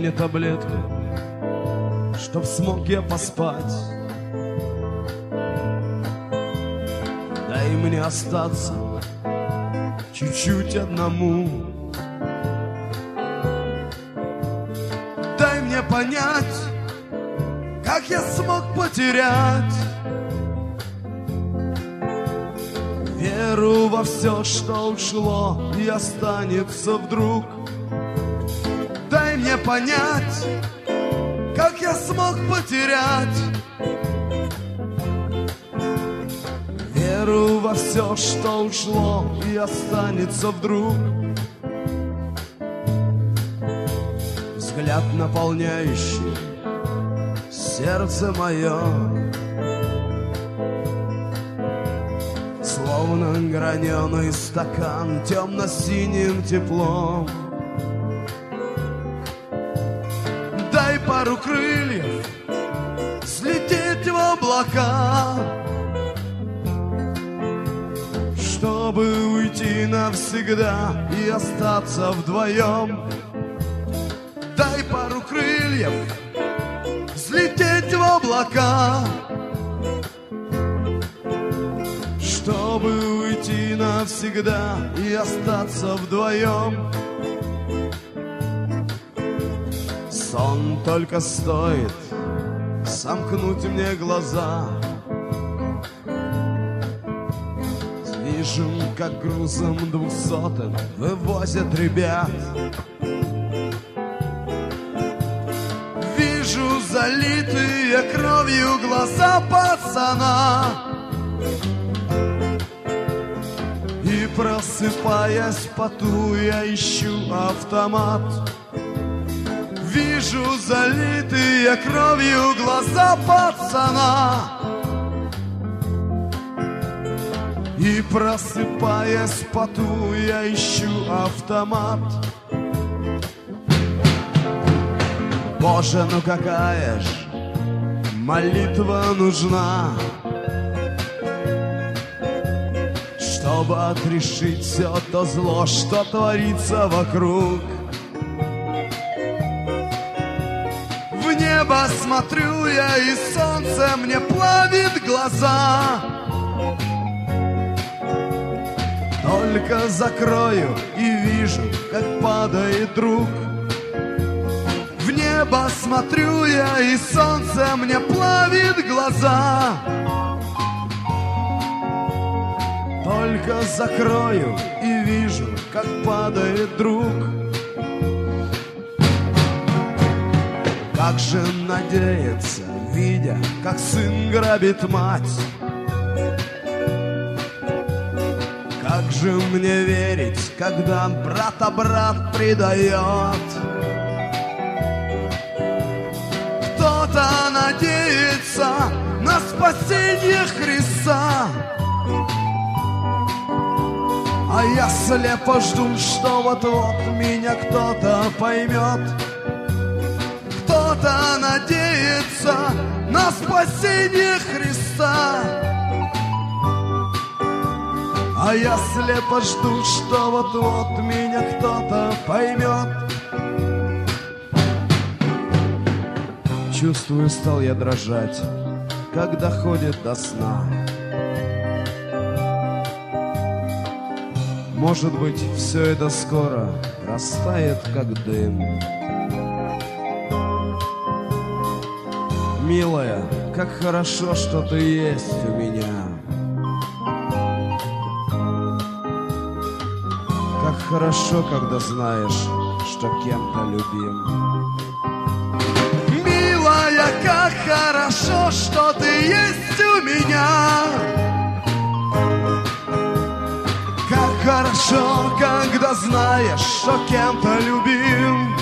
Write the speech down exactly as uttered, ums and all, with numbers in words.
мне таблетку, чтоб смог я поспать. Дай мне остаться чуть-чуть одному. Дай мне понять, как я смог потерять веру во все, что ушло и останется вдруг. Дай мне понять, как я смог потерять веру во все, что ушло и останется вдруг. Взгляд, наполняющий сердце мое, словно граненый стакан темно-синим теплом. Дай пару крыльев слететь в облака, чтобы уйти навсегда и остаться вдвоем. Дай пару крыльев взлететь в облака, чтобы уйти навсегда и остаться вдвоем. Сон только стоит сомкнуть мне глаза, вижу, как грузом двухсотым вывозят ребят. Вижу залитые кровью глаза пацана, и просыпаясь в поту я ищу автомат. Вижу залитые кровью глаза пацана, и просыпаясь в поту я ищу автомат. Боже, ну какая ж молитва нужна, чтобы отрешить все то зло, что творится вокруг. В небо смотрю я, и солнце мне плавит глаза. Только закрою и вижу, как падает друг. В небо смотрю я, и солнце мне плавит глаза. Только закрою и вижу, как падает друг. Как же надеяться, видя, как сын грабит мать? Как же мне верить, когда брата брат предает? Кто-то надеется на спасение Христа, а я слепо жду, что вот-вот меня кто-то поймет. Кто-то надеется на спасение Христа, а я слепо жду, что вот-вот меня кто-то поймет. Чувствую, стал я дрожать, когда ходит до сна. Может быть, все это скоро растает, как дым. Милая, как хорошо, что ты есть у меня. Как хорошо, когда знаешь, что кем-то любим. Милая, как хорошо, что ты есть у меня. Как хорошо, когда знаешь, что кем-то любим.